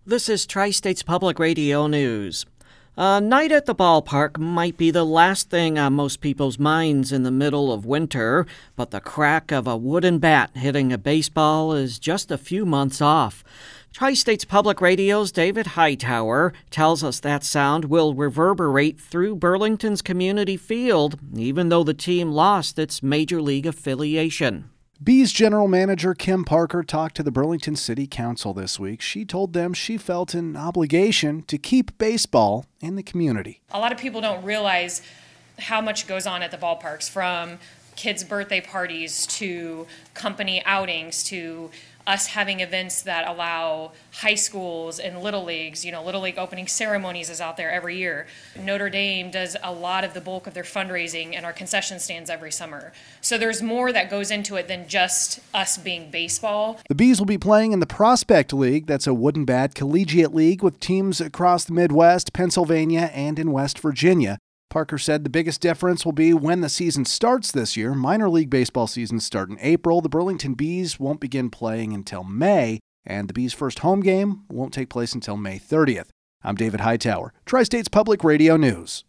This is Tri-States Public Radio News. A night at the ballpark might be the last thing on most people's minds in the middle of winter, but the crack of a wooden bat hitting a baseball is just a few months off. Tri-States Public Radio's David Hightower tells us that sound will reverberate through Burlington's community field, even though the team lost its Major League affiliation. Bees General Manager Kim Parker talked to the Burlington City Council this week. She told them she felt an obligation to keep baseball in the community. A lot of people don't realize how much goes on at the ballparks, from kids' birthday parties to company outings to us having events that allow high schools and little leagues. Little League opening ceremonies is out there every year. Notre Dame does a lot of the bulk of their fundraising in our concession stands every summer. So there's more that goes into it than just us being baseball. The Bees will be playing in the Prospect League. That's a wooden bat collegiate league with teams across the Midwest, Pennsylvania, and in West Virginia. Parker said the biggest difference will be when the season starts this year. Minor league baseball seasons start in April. The Burlington Bees won't begin playing until May, and the Bees' first home game won't take place until May 30th. I'm David Hightower, Tri-States Public Radio News.